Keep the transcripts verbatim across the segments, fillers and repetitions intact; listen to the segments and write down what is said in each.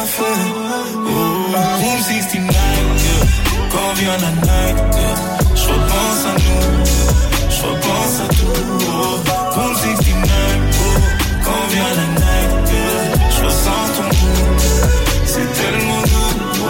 fait. Oh, Room soixante-dix-neuf, yeah. Quand vient la night, yeah. Je repense à nous, je repense à tout. Oh, Room soixante-dix-neuf, oh. Quand vient la night, yeah. Je ressens ton goût, c'est tellement doux. Oh,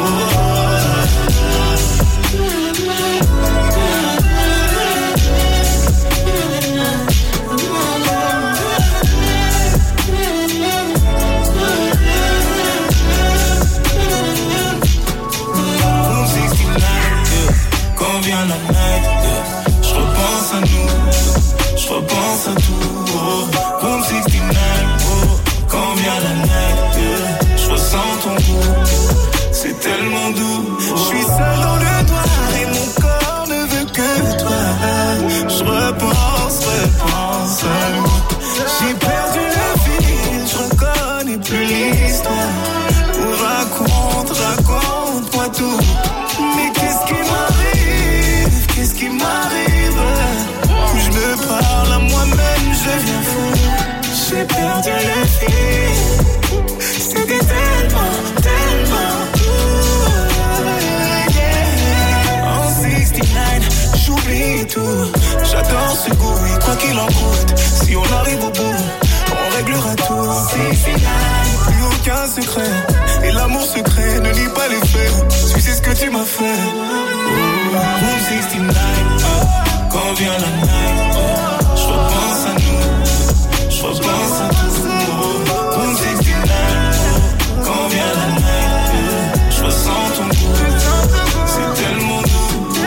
vient la night, yeah. Je repense à nous, je repense à tout. Oh, Room soixante-dix-neuf, oh. Quand vient la night, yeah. Je ressens ton goût, c'est tellement doux. Oh. Je suis seul dans le noir et mon corps ne veut que toi. Je repense, repense à nous. J'ai perdu le fil, je reconnais plus l'histoire. Oh, raconte, raconte-moi tout. Mais qu'est-ce qui m'arrive? Qu'est-ce qui m'arrive? Plus je me parle à moi-même, je deviens fou. J'ai perdu le fil. C'était tellement, tellement cool, yeah. En soixante-dix-neuf, j'oublie tout. J'adore ce goût et quoi qu'il en coûte, si on arrive au bout, on réglera tout. soixante-dix-neuf, plus aucun secret. Et l'amour secret ne nie pas les faits. Tu sais ce que tu m'as fait. Room soixante-dix-neuf, oh. Quand vient la night, oh. Je repense à nous, je repense à tout. Oh. Room soixante-dix-neuf, oh. Quand vient la night, yeah. Je ressens ton goût, c'est tellement doux. Oh.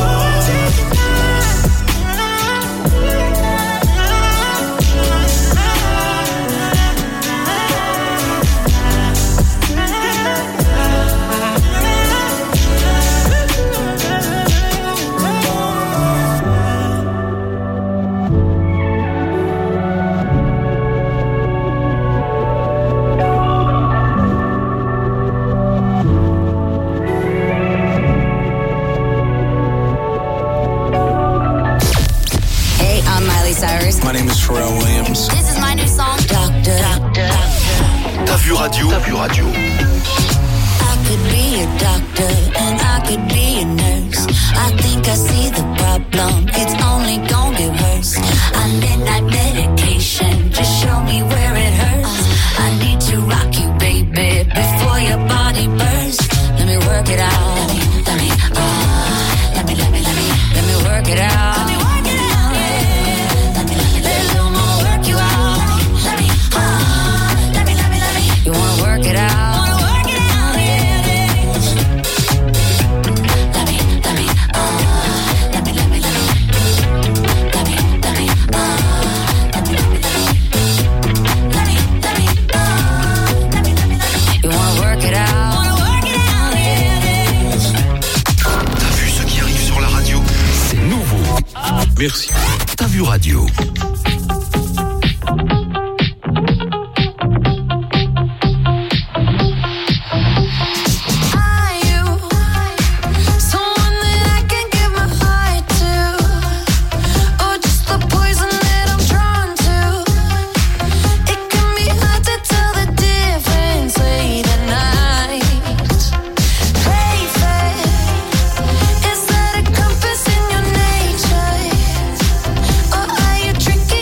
My name is Pharrell Williams. This is my new song, Doctor. Doctor. T'as vu radio? T'as vu radio? I could be a doctor and I could be a nurse. I think I see the problem. It's only gonna get worse. I need that medication. Just show me where it hurts. I need to rock you, baby, before your body bursts. Let me work it out. Let me, let me, uh, let me, let me, let me, let me work it out. Let me work it out. You wanna work it out? Wanna work it out, yeah, yeah. Let me, let me, uh, let me, let me, let me, let me, let me, uh, let me, let me, let me, let me, let me, uh, let me, let me, let me. You wanna work it out? Wanna work it out, yeah, yeah. T'as vu ce qui arrive sur la radio? C'est nouveau. Merci. T'as vu radio? Is that a compass in your nature? Or are you drinking?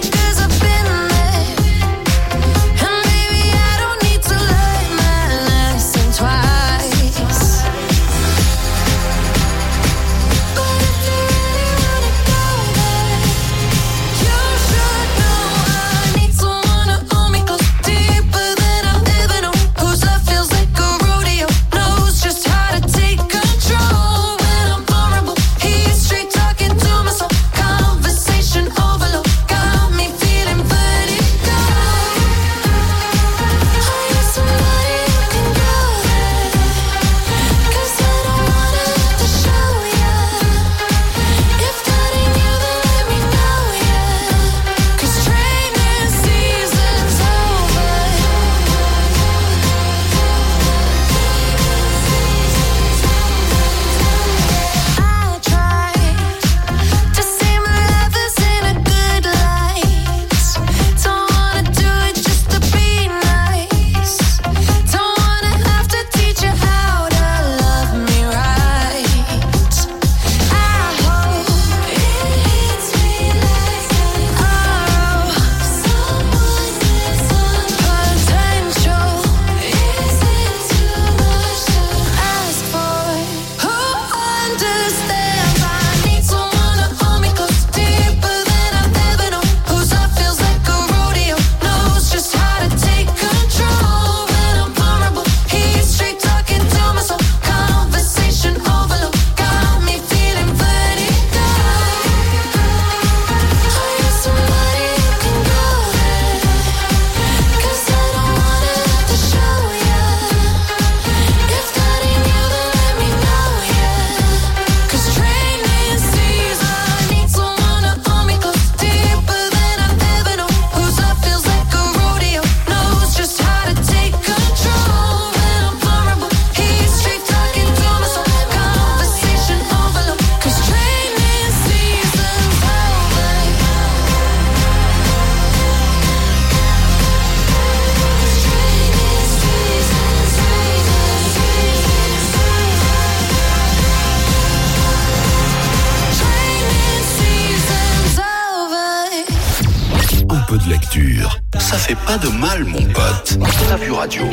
fait pas de mal, mon pote. T'as vu radio.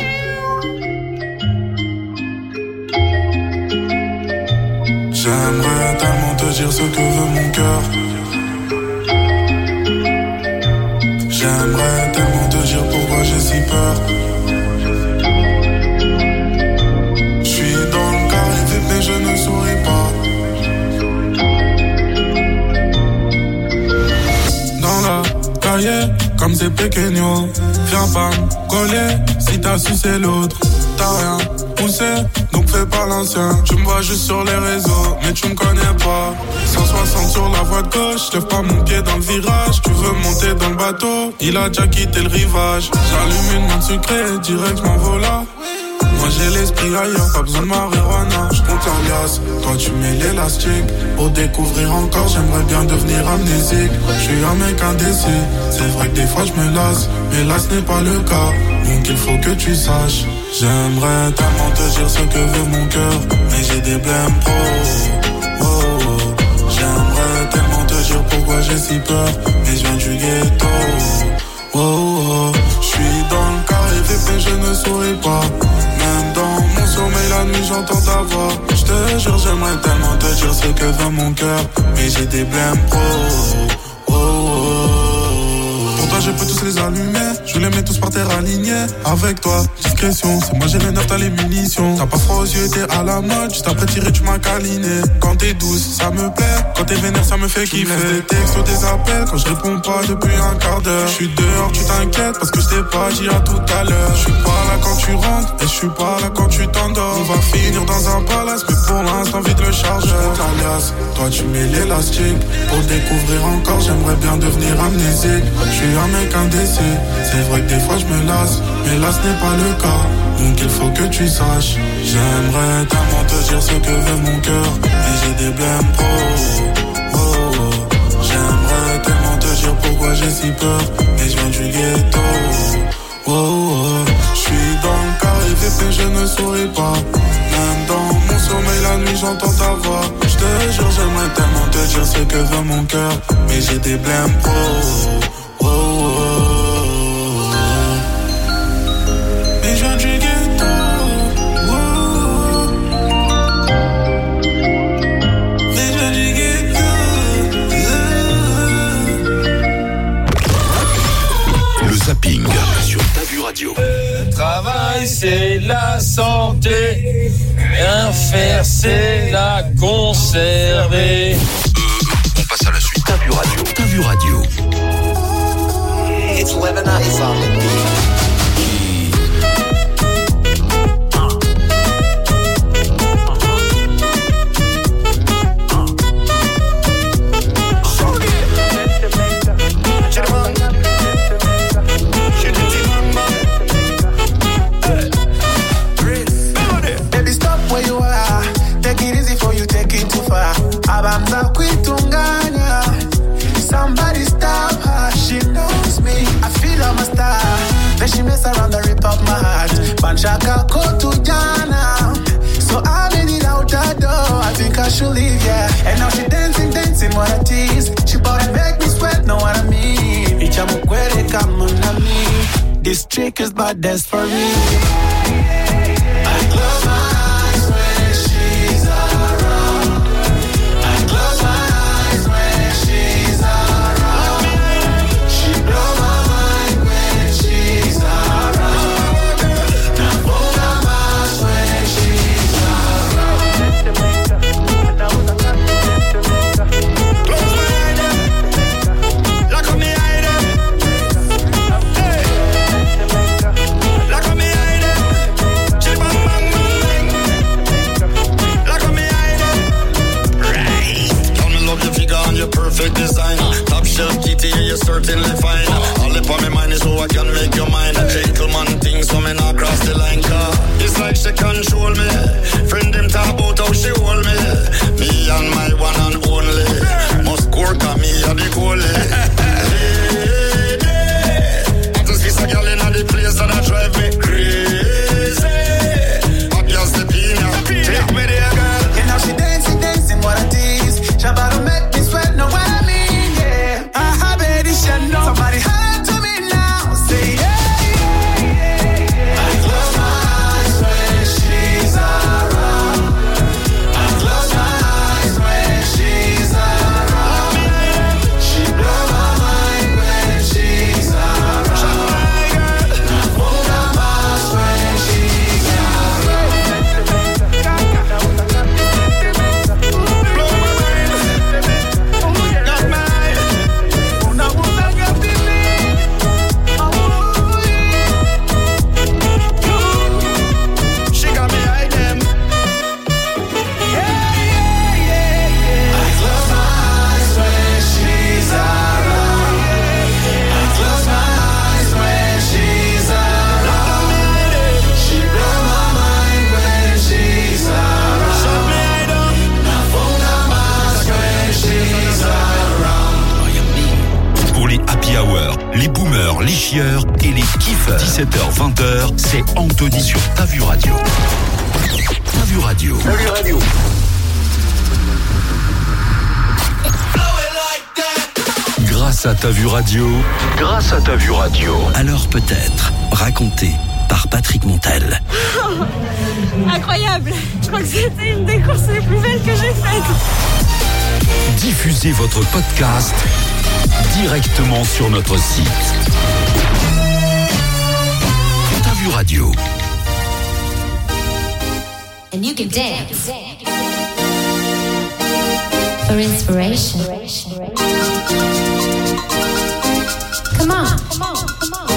J'aimerais tellement te dire ce que veut mon cœur. J'aimerais tellement te dire pourquoi j'ai si peur. J'suis dans le carré vip mais je ne souris pas. Dans la cahier, comme c'est pequeño. Viens pas me coller si t'as sucé l'autre. T'as rien poussé, donc fais pas l'ancien. Tu me vois juste sur les réseaux, mais tu me connais pas. cent soixante sur la voie de gauche, lève pas mon pied dans le virage. Tu veux monter dans le bateau, il a déjà quitté le rivage. J'allume une menthe sucrée, direct je m'envole là. Moi j'ai l'esprit ailleurs, pas besoin de marijuana. J'compte l'alias, toi tu mets l'élastique. Pour découvrir encore, j'aimerais bien devenir amnésique. J'suis un mec indécis, c'est vrai que des fois je me lasse. Mais là ce n'est pas le cas, donc il faut que tu saches. J'aimerais tellement te dire ce que veut mon cœur, mais j'ai des blèmes pro. Oh, oh. J'aimerais tellement te dire pourquoi j'ai si peur, mais je viens du ghetto. Oh, oh. J'suis dans le carré vip et je ne souris pas. Même dans mon sommeil la nuit j'entends ta voix. J'te jure j'aimerais tellement te dire ce que veut mon cœur, mais j'ai des blèmes pro. Oh, oh. Pour toi je peux tous les allumer, je les mets tous par terre alignés. Avec toi, discrétion, c'est moi j'ai les neufs, t'as les munitions. T'as pas froid aux yeux, t'es à la mode, juste après tirer tu m'as câliné. Quand t'es douce, ça me plaît, quand t'es vénère ça me fait kiffer. Tu me laisses des textes ou des appels, quand je réponds pas depuis un quart d'heure. Je suis dehors, tu t'inquiètes, parce que je t'ai pas dit à tout à l'heure. Je suis pas là quand tu rentres, et je suis pas là quand tu t'endors. On va finir dans un palace, mais pour l'instant vide le chargeur. Alias, toi tu mets l'élastique, pour découvrir encore j'aimerais bien devenir amnésique. Je suis un mec indécis, c'est vrai que des fois je me lasse, mais là ce n'est pas le cas, donc il faut que tu saches. J'aimerais tellement te dire ce que veut mon cœur, mais j'ai des blèmes pro. Oh, oh. J'aimerais tellement te dire pourquoi j'ai si peur, mais je viens du ghetto. Oh, oh. J'suis dans le carré vip et je ne souris pas. Même dans mon sommeil la nuit j'entends ta voix. J'te jure j'aimerais tellement te dire ce que veut mon cœur, mais j'ai des blèmes pro. Oh, oh. Mais je viens du ghetto. Oh. Mais je viens du ghetto. Oh. Le zapping sur Ta Vu Radio. Le travail c'est la santé, bien faire c'est la conserver. Euh, on passe à la suite. Ta Vu Radio. Ta Vu Radio. It's living on the beat. Baby, stop where you are. Take it easy before you take it too far. Abamba kuitunganya. Somebody stop her, she knows me. I feel I'm a star. Then she mess around and rip up my heart. Banchaka kotu jana. So I made it out the door. I think I should leave, yeah. And now she dancing, dancing, what a tease. She bout to make me sweat, know what I mean. Icha mukwere kama nami. This chick is bad, that's for real. I close my eyes when she's around. I close my eyes when she's around. She blow my mind when she's around. Now all I'm asked when she's around. Close my eyes, lock on me eye them. Hey, lock on me eye them. She bang bang bang bang. Lock on me eye them. Right. Tell me love your figure and your perfect design. Top shelf kitty, you're certainly fine. All up on my mind is so I can make your mind a gentleman thing, so me not cross the line. Car it's like she control me. Friend them talk about how she hold me. Me and my one and only. Must work on me and the goalie. Lady, I just kiss a girl in the place and I drive me crazy. Hot girl step in, take me there, girl. And now she dancing, dancing, what a tease. She about to make me sweat, know what I mean, yeah. I have it, she know. Somebody holler to me now, say yeah. vingt heures, c'est Anthony sur Ta Vue Radio. Ta Vue Radio. Ta Vue Radio. Grâce à Ta Vue Radio. Grâce à Ta Vue Radio. Alors peut-être, raconté par Patrick Montel. Oh, incroyable. Je crois que c'était une des courses les plus belles que j'ai faites. Diffusez votre podcast directement sur notre site. Ta Vue Radio. And you can dance for inspiration. Come on, come on, come on.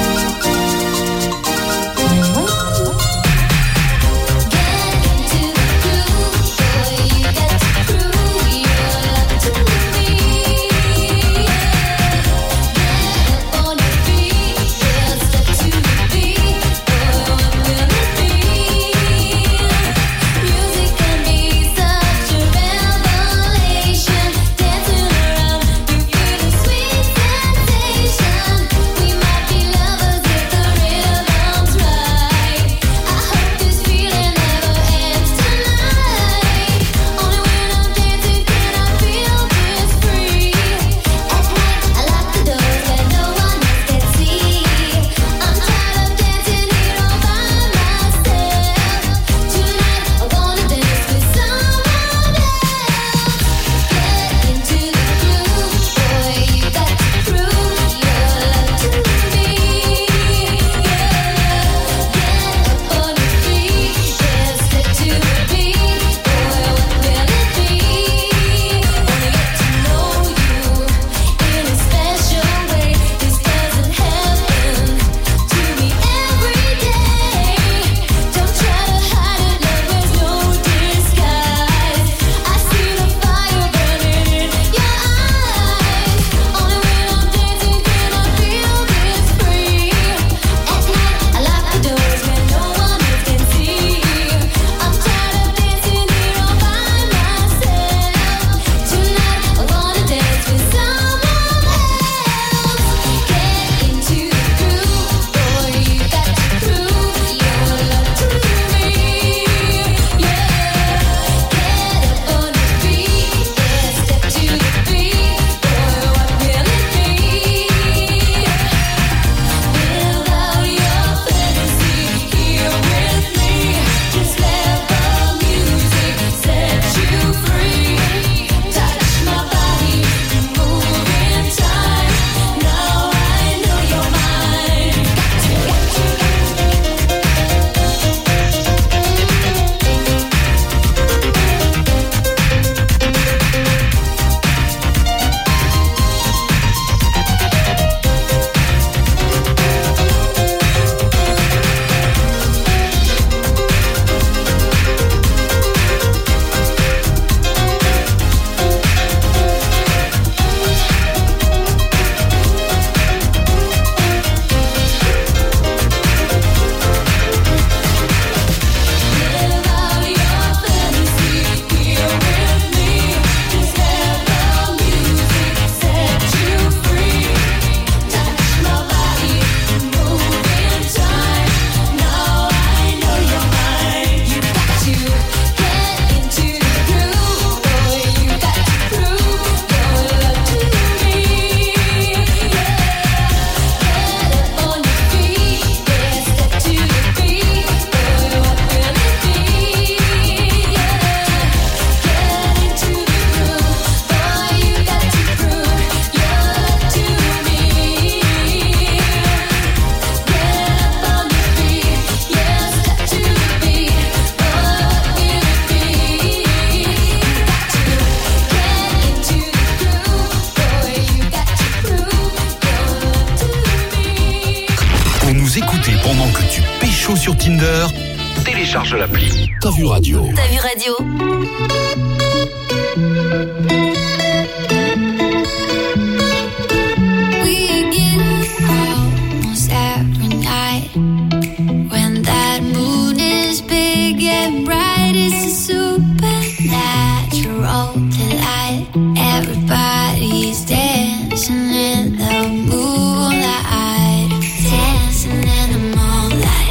Sur Tinder, télécharge l'appli Ta Vue Radio. Ta Vue Radio. We get almost every night when that moon is big and bright. It's a supernatural delight. Everybody's dancing in the moonlight, dancing in the moonlight.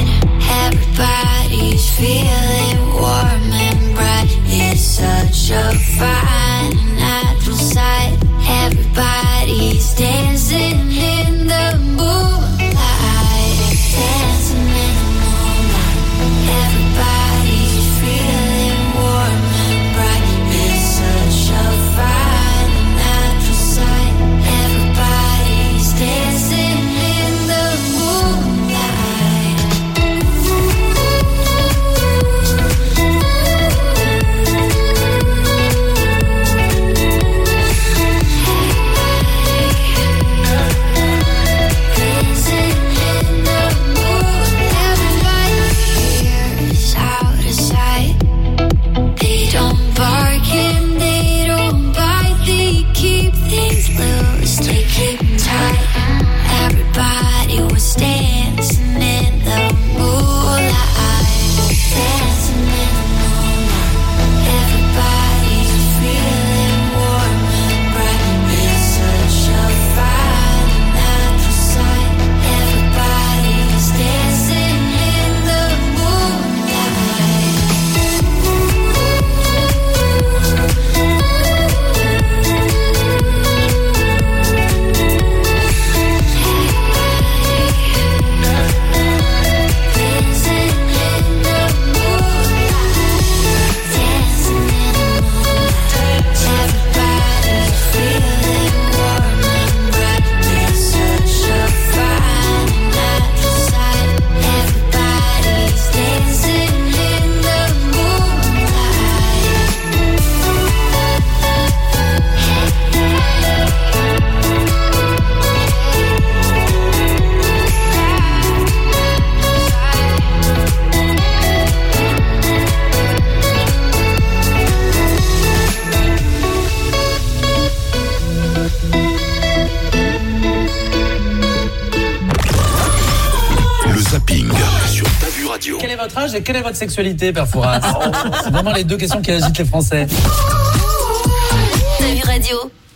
Radio. Quel est votre âge et quelle est votre sexualité, Père Fouras? C'est vraiment les deux questions qui agitent les Français. T'as vu Radio?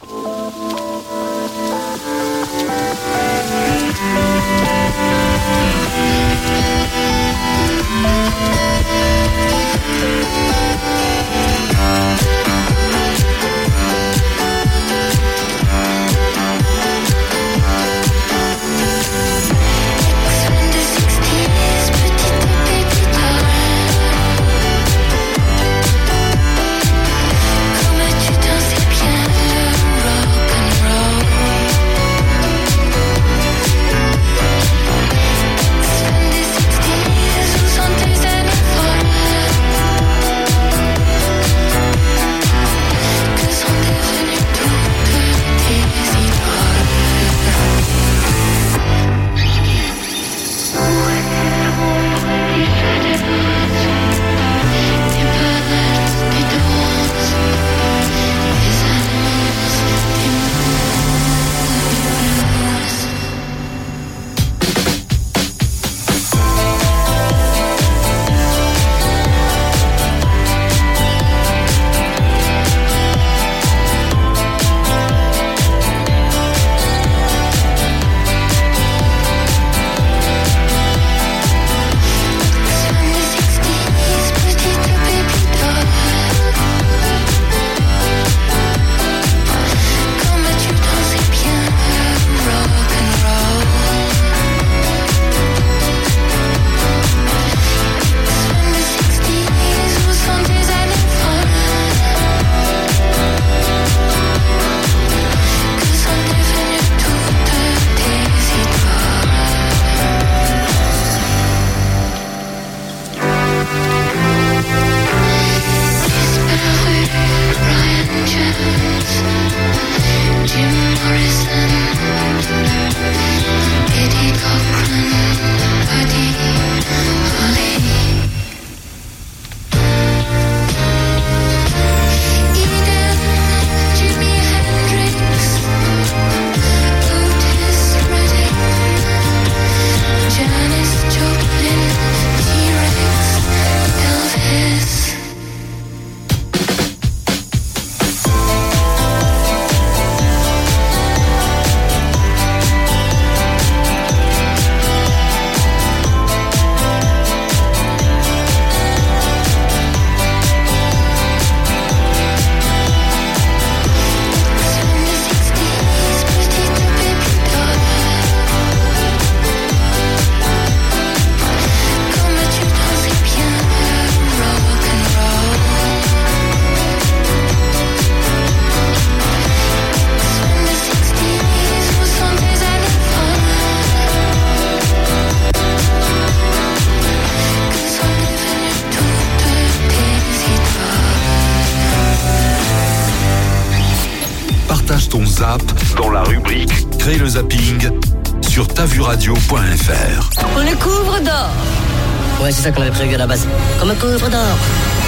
Dans la rubrique Crée le zapping sur ta vu radio point f r. On le couvre d'or. Ouais, c'est ça qu'on avait prévu à la base. Comme un couvre d'or.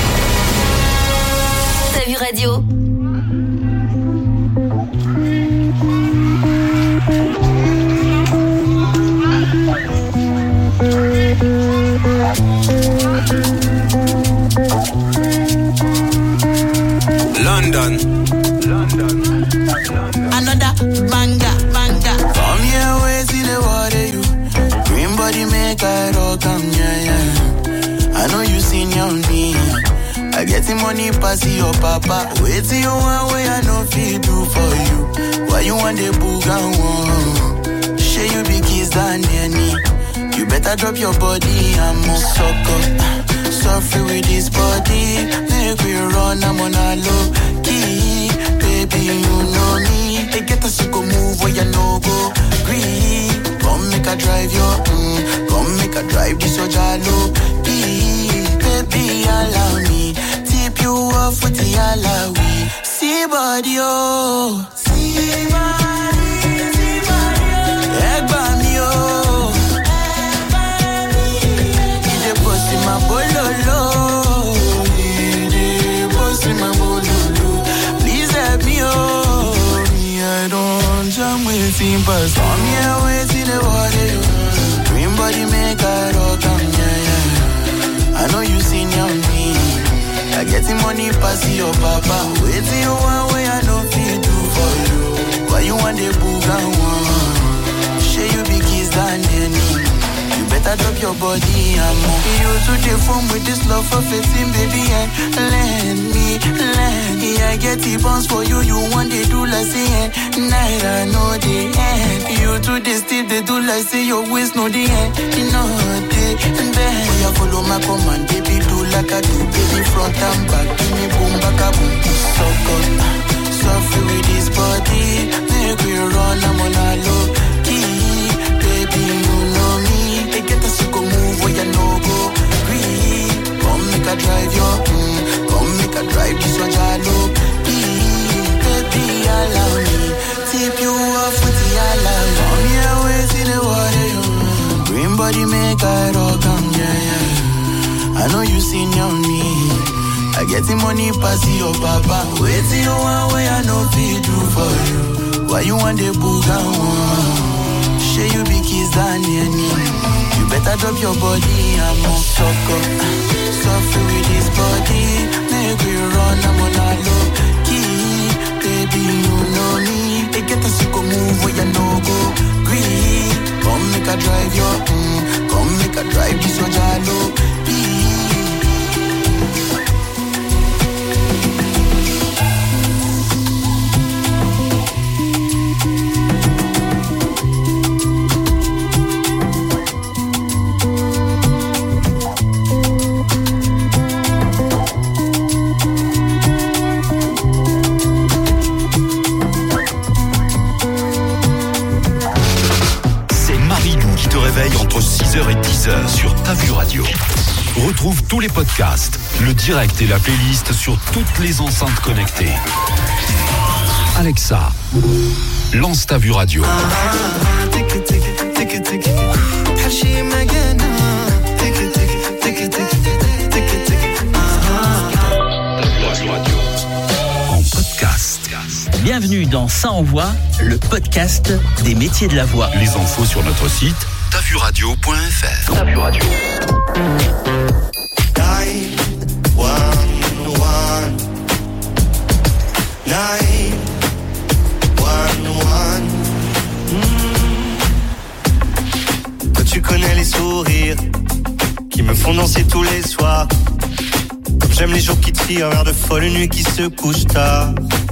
T'as vu Radio? London. London. Another banga, banga. Come here, we see the water, you. Green body make I rock, come yeah, yeah. I know you seen your me. I get the money pass your papa. Wait till you want way I know feel do for you. Why you want the boogan one? Share you be kiss than any. You better drop your body and move sucker. Suffer with this body. Make we run, I'm on a low key. Baby, you know me. They get us to go move where you no go. Green. Come make a drive your mm. Come make a drive this your jalo. Baby, allow me. Tip you off with the alawi. See body, oh. See body, see body, oh. Egg bami, oh. Egg bami. Ije posti ma bololo. Ije posti ma bololo. Please help me, oh. Me, I don't jam waiting past. Come here, waiting the water. Green body make a rock, yeah, yeah. money pass your papa. Waiting you one way I no fit do for you. Why you want the booga one? Share you be kiss than any. You better drop your body and move. You to the phone with this love for fifteen, baby, and lend me, lend me. I get the bounce for you, you want they do like say end. Night I know the end. You to the steep, they do like say your waist know the end. You know the end. Oh, you follow my command, baby, do like I do, baby, front and back. Give me boom, back a boom. So good, so free with this body. Make we run, I'm on a low key. Baby, you know me. They get us to go move where you know go. Green, come make a drive your, mm, come make a drive this one jalo. Baby, allow me, tip you off with the alarm. Come here, wait in the water, you. Green body make a rock, um, yeah, yeah. I know you seen on me. I get the money pass your papa. Wait till you one way I know fit do for you. Why you want the booga one? Share you be kiss than any. You better drop your body, I'm on sucker. Suffer with this body. Make we run, I'm on a low key. Baby, you know me. They get us to go move where you know go. Green, come make a drive your, mm, come make a drive this one jalo. Entre six heures et dix heures sur Ta Vue Radio. Retrouve tous les podcasts, le direct et la playlist sur toutes les enceintes connectées. Alexa, lance Ta Vue Radio. En podcast. Bienvenue dans Ça Envoie, le podcast des métiers de la voix. Les infos sur notre site ta vue radio point f r. Ta Vue Radio. nine one one nine one one Toi tu connais les sourires qui me font danser tous les soirs. Comme j'aime les jours qui tirent vers de folles nuits qui se couchent tard.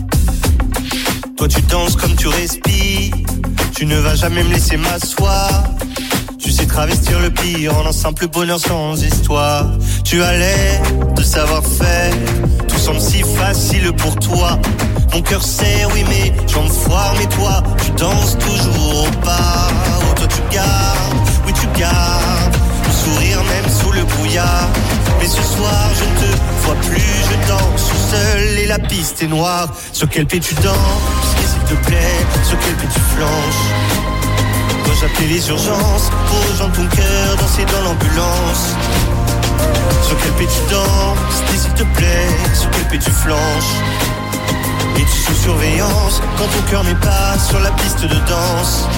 Toi tu danses comme tu respires. Tu ne vas jamais me laisser m'asseoir. Tu sais travestir le pire en un simple bonheur sans histoire. Tu as l'air de savoir faire. Tout semble si facile pour toi. Mon cœur serre, oui mais j'en foire. Mais toi, tu danses toujours au pas. Oh toi tu gardes, oui tu gardes le sourire même sous le brouillard. Mais ce soir je ne te vois plus. Je danse tout seul et la piste est noire. Sur quel pied tu danses, s'il te plaît. Sur quel pied tu flanches. Dois-je appeler les urgences pour rejoindre ton cœur, danser dans l'ambulance? Sur quel pied tu danses, dis s'il te plaît. Sur quel pied tu flanches. Es-tu sous surveillance quand ton cœur n'est pas sur la piste de danse?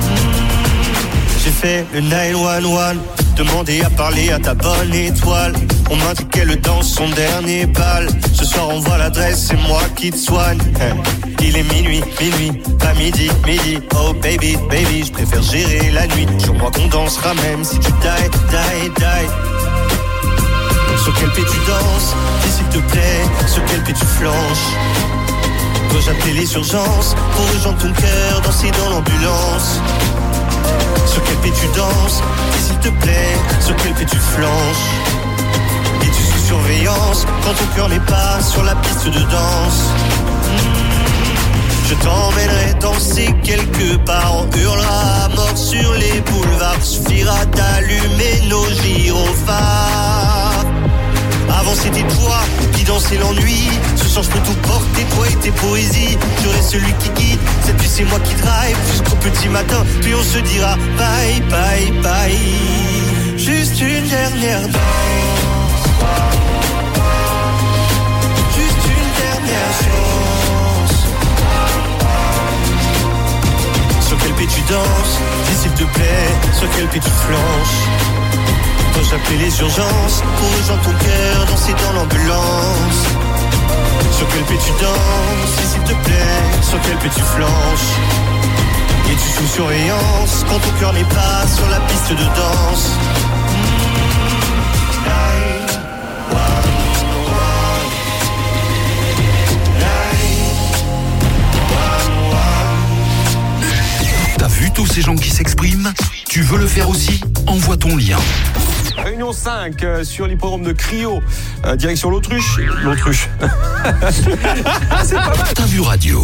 mmh. J'ai fait le neuf un un, demandé à parler à ta bonne étoile. On m'a dit qu'elle danse son dernier bal. Ce soir on voit l'adresse, c'est moi qui te soigne. Il est minuit, minuit, pas midi, midi. Oh baby, baby, je préfère gérer la nuit. Sur moi qu'on dansera même si tu die, die, die. Sur quel pied tu danses, dis s'il te plaît. Sur quel pied tu flanches. Dois-je appeler les urgences pour rejoindre ton cœur, danser dans l'ambulance? Sur quel pied tu danses, dis s'il te plaît. Sur quel pied tu flanches. Es-tu sous surveillance quand ton cœur n'est pas sur la piste de danse? mmh. Je t'emmènerai danser quelque part. On hurlera à mort sur les boulevards. Suffira d'allumer nos gyrophares. Avant c'était toi qui dansais l'ennui. Ce soir je peux tout porter, toi et tes poésies. J'aurai celui qui guide, cette nuit c'est moi qui drive. Jusqu'au petit matin, puis on se dira bye, bye, bye. Juste une dernière danse. Juste une dernière chance. Sur quel pied tu danses, dis s'il te plaît. Sur quel pied tu flanches. Dois-je appeler les urgences pour rejoindre ton cœur, danser dans l'ambulance? Sur quel pied tu danses, s'il te plaît, sur quel pied tu flanches. Es-tu sous surveillance quand ton cœur n'est pas sur la piste de danse? T'as vu tous ces gens qui s'expriment? Tu veux le faire aussi? Envoie ton lien. Réunion cinq euh, sur l'hippodrome de Crio, euh, direction l'Autruche. L'Autruche. C'est pas mal. T'as vu radio.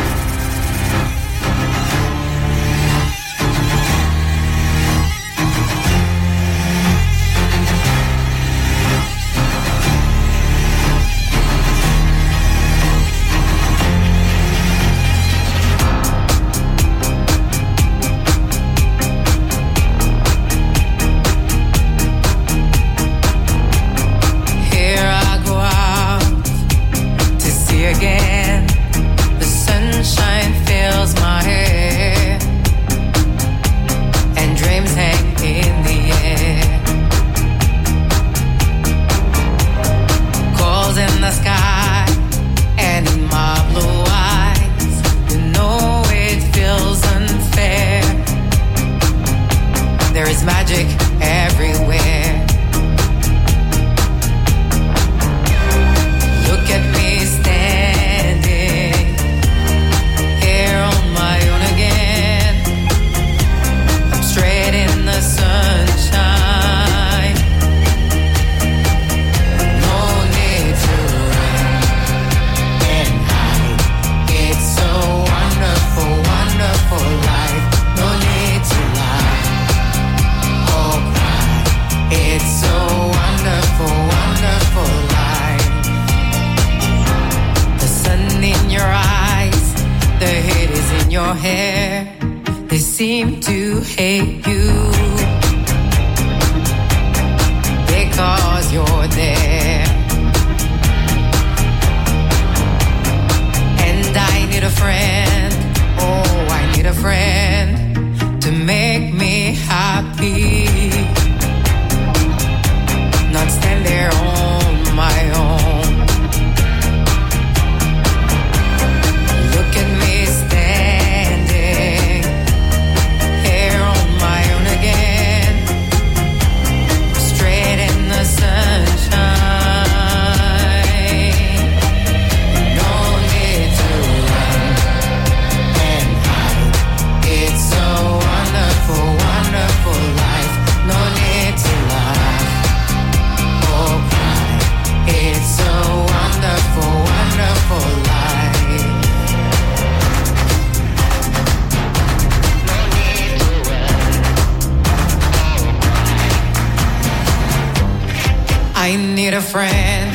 I need a friend.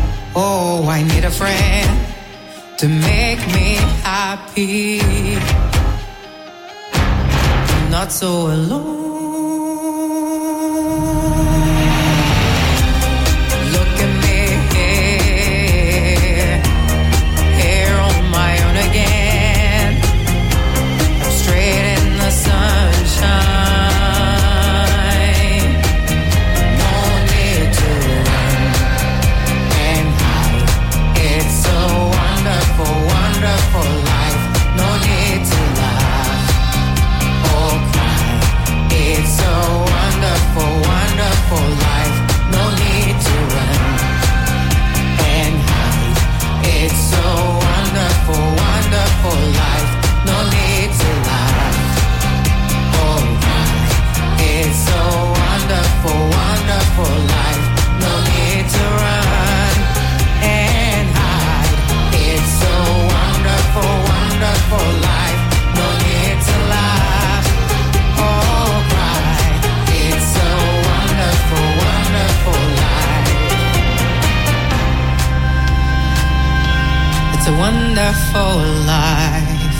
Oh, I need a friend to make me happy. I'm not so alone. Look at me here, here on my own again. I'm straight in the sunshine. Wonderful life, no need to laugh or cry. It's a wonderful, wonderful life, no need to run and hide. It's a wonderful, wonderful life, no need to laugh or cry. It's a wonderful, wonderful life, no need to run and hide. It's a wonderful, wonderful life, no need to laugh or cry. It's a wonderful, wonderful life. It's a wonderful life.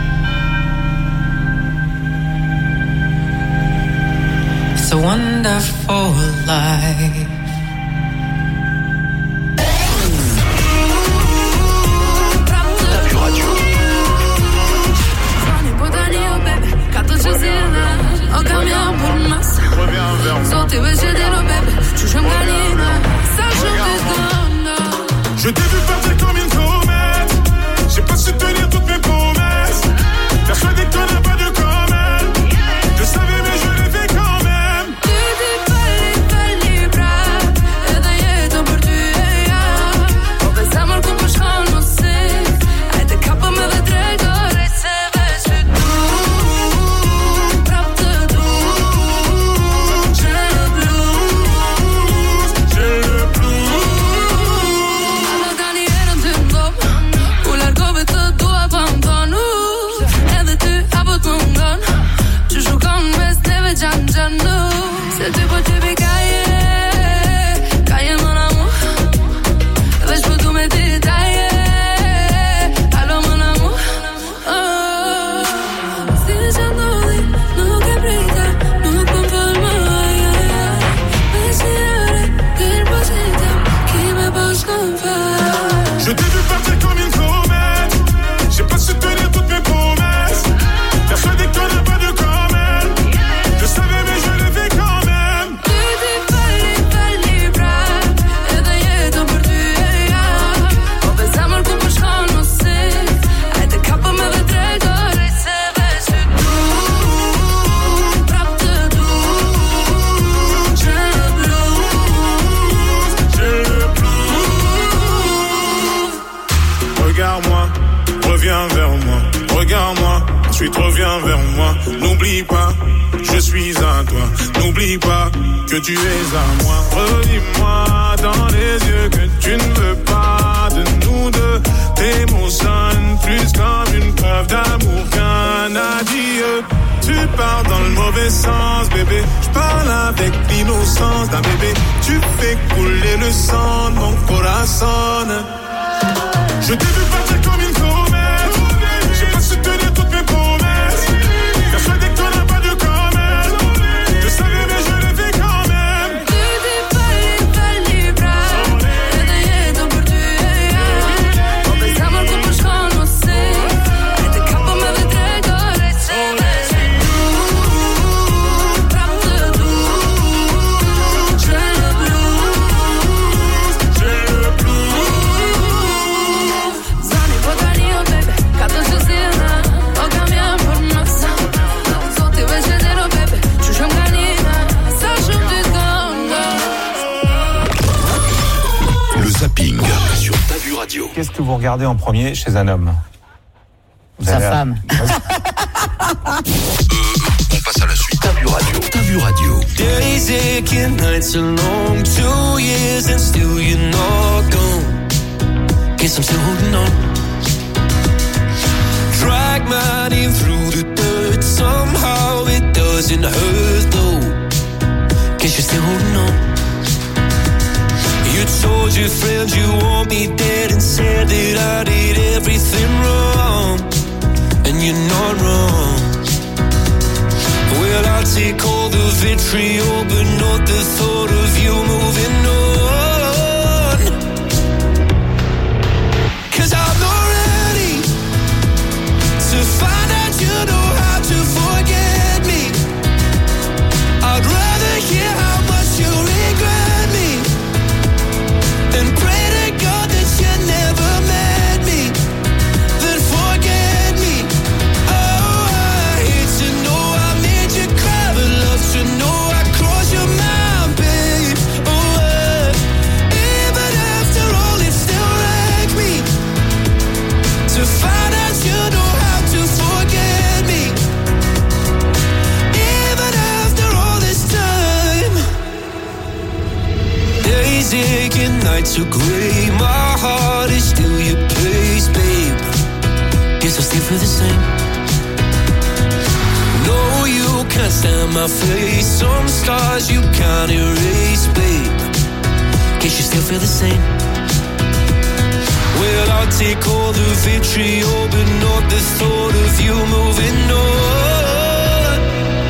It's a wonderful life. Je t'ai vu partir comme une n'oublie pas, je suis à toi. N'oublie pas que tu es à moi. Redis-moi dans les yeux que tu ne veux pas de nous deux. Tes mots sonnent plus comme une preuve d'amour qu'un adieu. Tu pars dans le mauvais sens, bébé. Je parle avec l'innocence d'un bébé. Tu fais couler le sang de mon corazon. Je t'ai vu partir comme une comète. J'ai pas su tenir toutes mes promesses. Persuadé que t'en as pas de comète. Je savais mais je l'ai fait quand même. Tutti falli, falli bravi. E dai jeton për ty e jam. Po për zemër ku po shkon mos se. E të kapo me vetë dore se. Prap të du. J'ai le blues. J'ai le blues. Zani po tani o bebe. Ka të shësina. O kam jam për mësa. Zoti veç e zero bebe. Që shumë ka nina. Sa shumë ty t'gona. Le zapping sur Ta Vue Radio. Qu'est-ce que vous regardez en premier chez un homme? Vous Sa avez- femme. On passe à la suite. Ta Vue Radio. Ta Vue Radio. Days aching, nights are long. Two years and still you're not gone. Guess I'm still holding on. Drag my name through the dirt. Somehow it doesn't hurt though. Guess you're still holding on. You told your friends you want me dead and said that I did everything wrong. And you're not wrong. Well, I'll take all the vitriol, but not the thought of you moving on. 'Cause I'm not ready to find out you know how to forget me. I'd rather hear how much you regret me and pray to God that you never met me, then forget me. Oh, I hate to know I made you cry, but love to know I crossed your mind, babe. Oh, uh, even after all, it still wrecks me to find out you know how to forget me. Even after all this time, days aching, nights are grey. My heart is still your place, babe. Guess I still feel the same. No, you can't stand my face. Some scars you can't erase, babe. Guess you still feel the same. Well, I'll take all the vitriol, but not the thought of you moving on.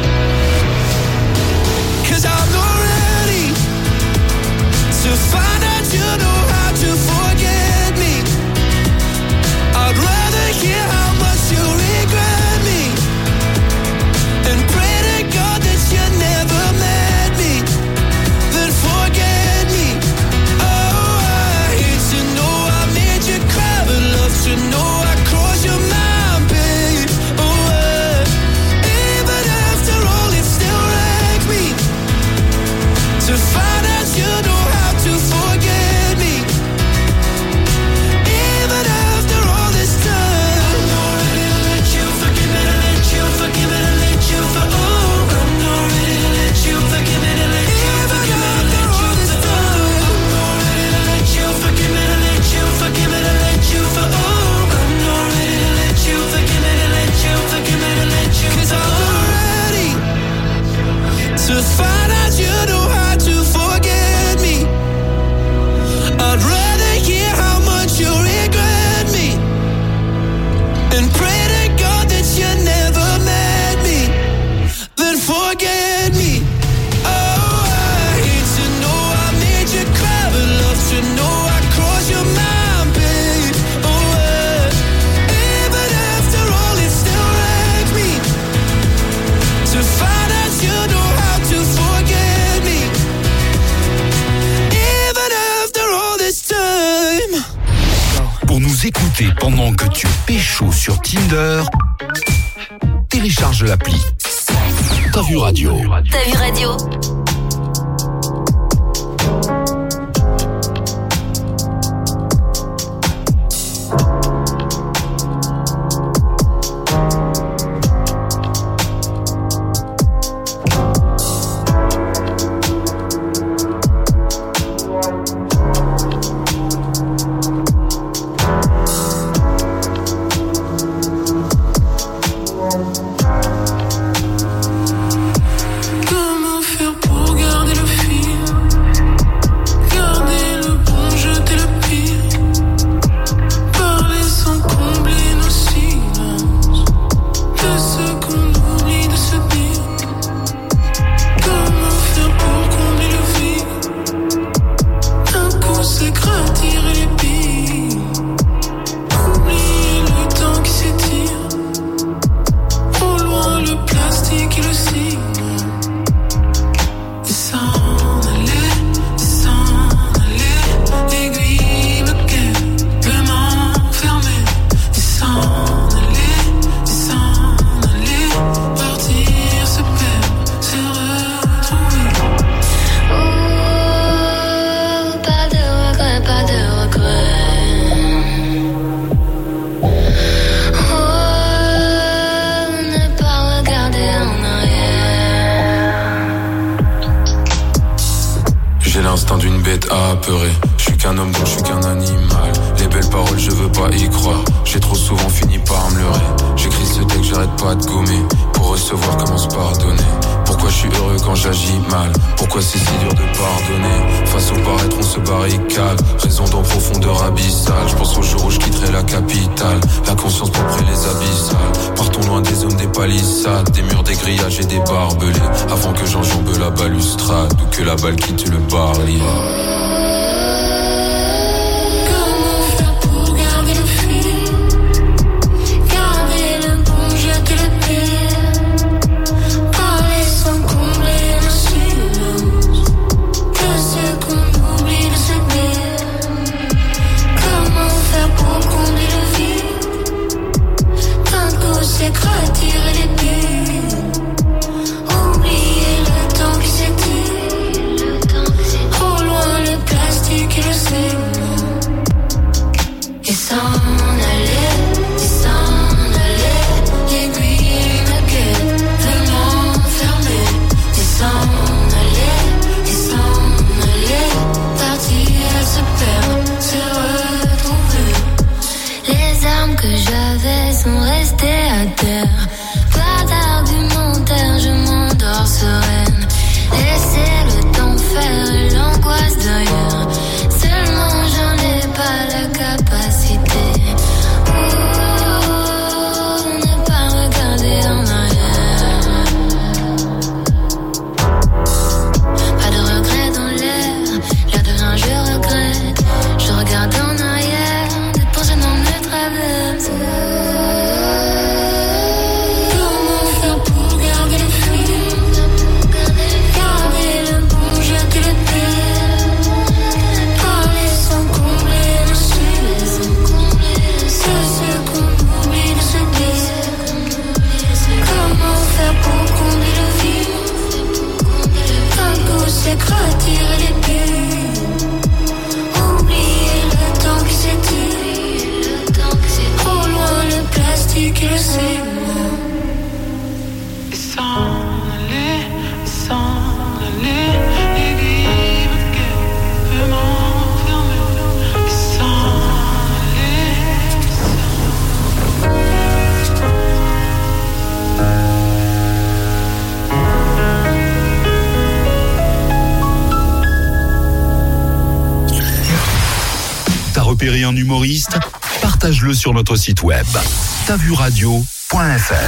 'Cause I'm not ready to find out you know how to forget me. I'd rather hear how much you regret me and pray to God that you never met me, then forget me. Oh, I hate to know I made you cry, but love to know I crossed your mind, babe. Oh, uh, even after all, it still wrecks me to find out you know how to forget me. Even after all this time, I'm not ready to let you forgive me, to let you forgive me, to let you for oh, I'm not ready to let you forgive me, to let you forgive me, to let you for oh, I'm not ready to let you forgive me, to let you forgive me, to let you for oh, I'm not ready to let you forgive me, to let you forgive me, to let you 'cause I'm not ready to find out you know how to forget me. I'd rather hear how much you regret me and pray to God that you never met me, then forget me. Oh, I hate to know I made you cry, but love to know I crossed your mind, babe. Oh, uh, even after all, it still wrecks me to find out you know how to forget me. Even after all this time. Pour nous écouter pendant que tu pécho sur Tinder, télécharge l'appli Ta Vue Radio. Ta Vue Radio. d'une bête apeurée. Je suis qu'un homme donc je suis qu'un animal. Les belles paroles je veux pas y croire. J'ai trop souvent fini par me leurrer. J'écris ce texte j'arrête pas de gommer. Pour recevoir comment se pardonner. Pourquoi je suis heureux quand j'agis mal? Pourquoi c'est si dur de pardonner? Face au paraître on se barricade. Raison dans profondeur abyssale. Je pense au jour où je quitterai la capitale. La conscience pour près les abyssales. Partons loin des zones des palissades. Des murs, des grillages et des barbelés. Avant que j'enjambe la balustrade. Ou que la balle quitte le barrière. Repérer un humoriste? Partage-le sur notre site web tavuradio point f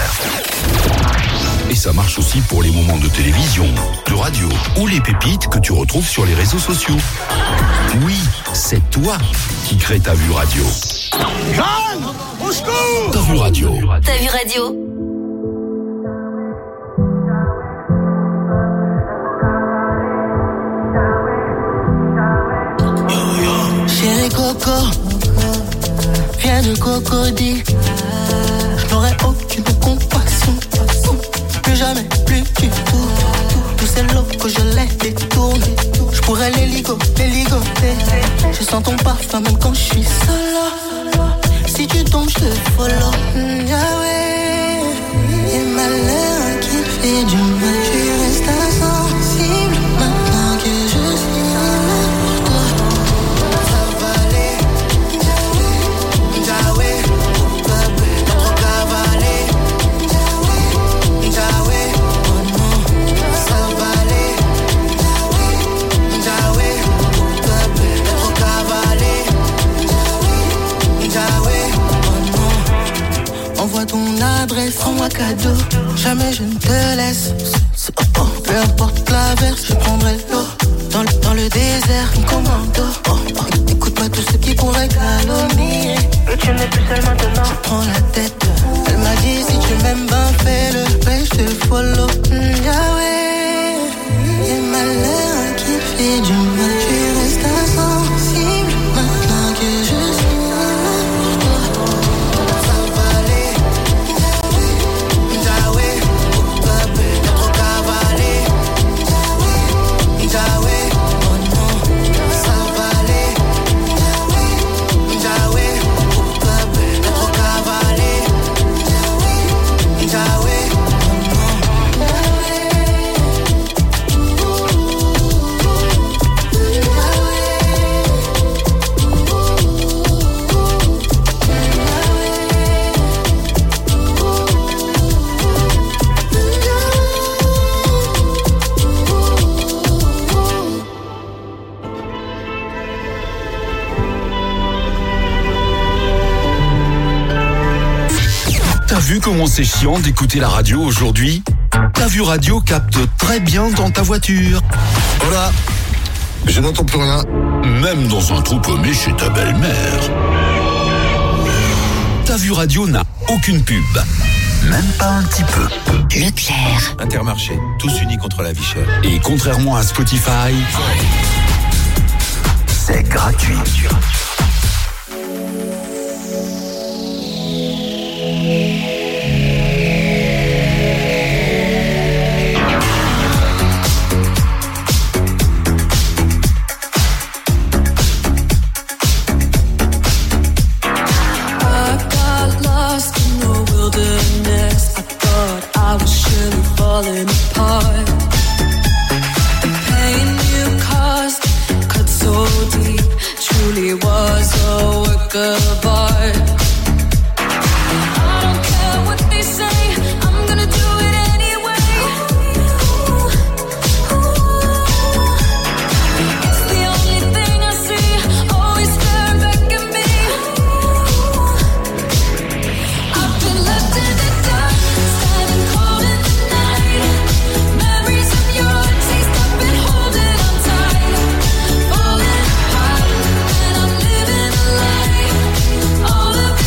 r. Et ça marche aussi pour les moments de télévision, de radio ou les pépites que tu retrouves sur les réseaux sociaux. Oui, c'est toi qui crée Ta Vue Radio. Jeanne, au secours! Ta Vue Radio. Ta Vue Radio. Chérie Coco, viens de Cocody. Je n'aurai aucune compassion, plus jamais, plus du tout. Tous ces lots que je les détourne, je pourrais les ligoter, les ligoter. Je sens ton parfum même quand je suis solo. Si tu tombes, je te follow. Mm, ah ouais. Et malheur qui te fait du mal, tu restes insensible maintenant que je suis avec toi. Envoie ton adresse, prends-moi cadeau. Jamais je ne te laisse. Oh, oh, peu importe la verse, je prendrai l'eau. Dans le, dans le désert, un commando. Oh, oh, écoute-moi tout ce qui pourrait calomnier. Et tu n'es plus seule maintenant. Je prends la tête. Elle m'a dit si tu m'aimes, ben fais-le. Ouais, je te follow. Mm, ah ouais. Et malheur qui te fait du mal, tu restes insensible maintenant que je suis. Cavaler vu comment c'est chiant d'écouter la radio aujourd'hui? Ta vue radio capte très bien dans ta voiture. Voilà. Je n'entends plus rien. Même dans un trou paumé chez ta belle-mère. Ta vue radio n'a aucune pub. Même pas un petit peu. Leclerc. Intermarché, tous unis contre la vie chère. Et contrairement à Spotify, c'est gratuit. Falling apart. The pain you caused cut so deep, truly was a work of art. I don't care what they say, I'm gonna do it anyway. It's the only thing I see, always staring back at me. I've been left in the dark, standing cold in the memories of your taste, I've been holding on tight, falling apart, and I'm living a lie. All of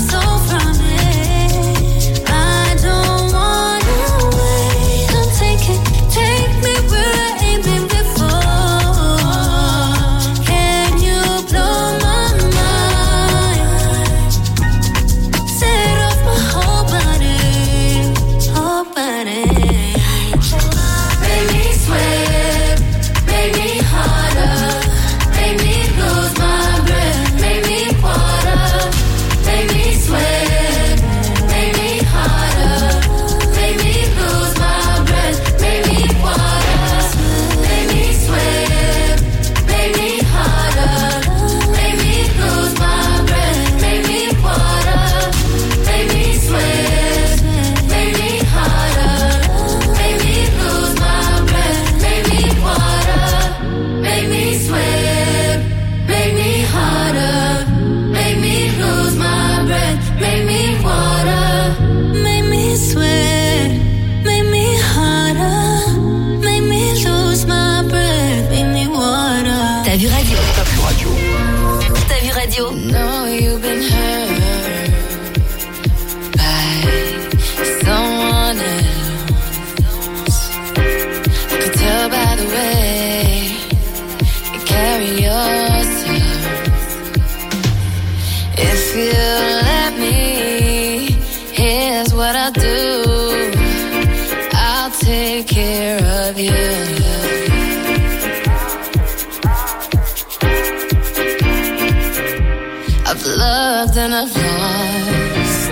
so from it. I don't wanna wait. Come take it, take me where I ain't been before. Can you blow my mind? Set off my whole body, whole body. Make me sweat, make me harder, make me lose my breath, make me water, make me sweat, make me harder, make me lose my breath, make me water, make me sweat, make me harder, make me lose my breath, make me water, make me sweat, make me harder, make me lose my breath, make me water, make me sweat, make me harder, make me lose my breath, make me water, make me sweat, make me harder, make me lose my breath, make me water. T'as vu radio? T'as vu radio? T'as vu radio? Know you've been hurt by someone else. I could tell by the way you carry yourself. If you let me, here's what I'll do. I'll take care of you. I've loved and I've lost.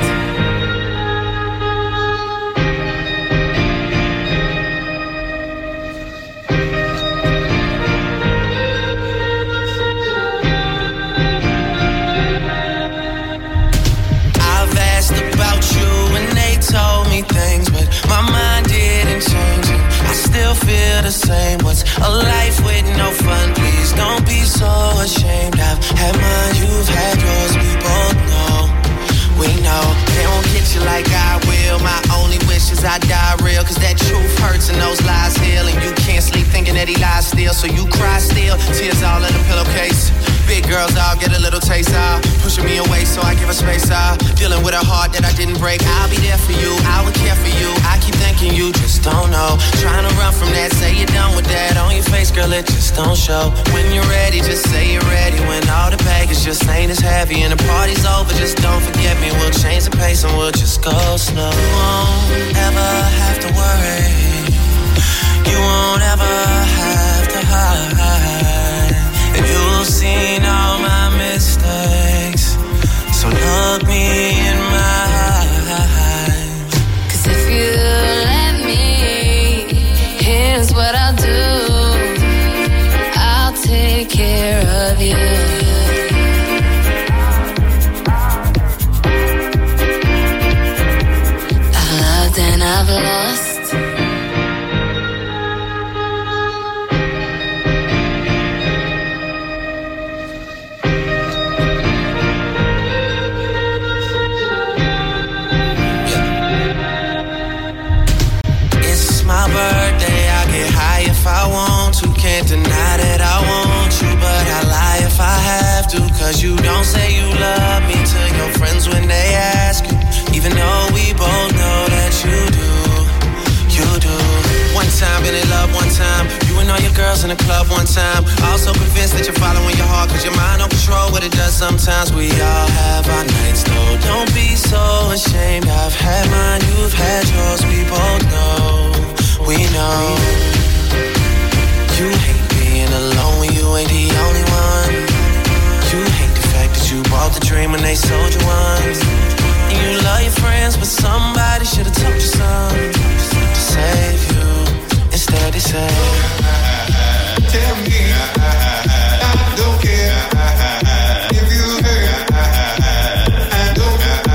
I've asked about you and they told me things, but my mind didn't change it. I still feel the same. What's a life with no fun? Please don't be so ashamed. I've had mine, you've had yours. We both know, we know. They won't get you like I will. My only wish is I die real, cause that truth hurts and those lies heal. And you can't sleep thinking that he lies still, so you cry still. Tears all in the pillowcase. Big girls all get a little taste, ah, pushing me away so I give her space, ah, dealing with a heart that I didn't break. I'll be there for you, I would care for you. I keep thinking you just don't know. Trying to run from that, say you're done with that. On your face, girl, it just don't show. When you're ready, just say you're ready. When all the baggage just ain't as heavy and the party's over, just don't forget me. We'll change the pace and we'll just go slow. You won't ever have to worry. You won't ever have to hide. And you've seen all my mistakes, so look me in my eyes. Cause if you let me, here's what I'll do. I'll take care of you. I've loved and I've lost. My birthday, I get high if I want to. Can't deny that I want you, but I lie if I have to. Cause you don't say you love me to your friends when they ask you, even though we both know that you do, you do. One time, been in love one time. You and all your girls in the club one time. Also convinced that you're following your heart, cause your mind don't control what it does sometimes. We all have our nights though, don't be so ashamed. I've had mine, you've had yours, we both know. We know you hate being alone when you ain't the only one. You hate the fact that you bought the dream when they sold you one. And you love your friends, but somebody should've told you something to save you. Instead they say, tell me I don't care if you hurt. I don't care.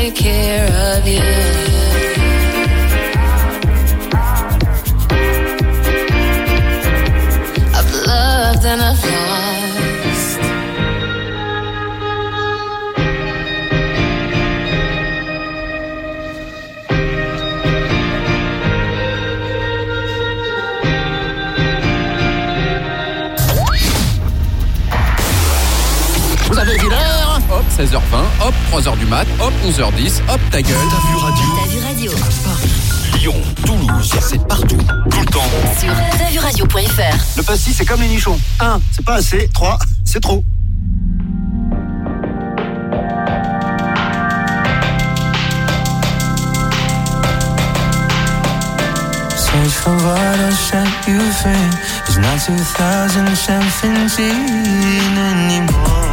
take care of you. I've loved and I've lost. Vous avez vu l'heure? Hop, seize heures vingt, hop, trois heures du mat, hop, onze heures dix, hop, ta gueule. T'as vu radio? T'as vu radio? Lyon, Toulouse, c'est partout, tout le temps. Sur t'as vu radio point f r. Le pastis, c'est comme les nichons. un, c'est pas assez. trois, c'est trop. Search for what will set you free. It's not two thousand seventeen anymore.